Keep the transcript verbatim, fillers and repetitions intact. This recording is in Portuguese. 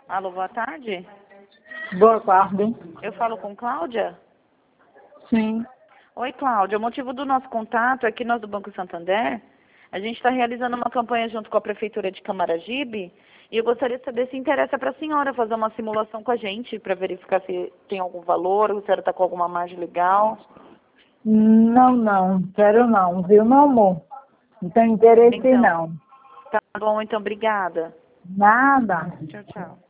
Alô, boa tarde. Boa tarde. Eu falo com Cláudia? Sim. Oi, Cláudia. O motivo do nosso contato é que nós do Banco Santander, a gente está realizando uma campanha junto com a Prefeitura de Camaragibe e eu gostaria de saber se interessa para a senhora fazer uma simulação com a gente para verificar se tem algum valor, se a senhora está com alguma margem legal. Não, não. Quero não, viu, meu amor? Não tenho interesse, Então, não. tá bom, então, obrigada. Nada. Tchau, tchau.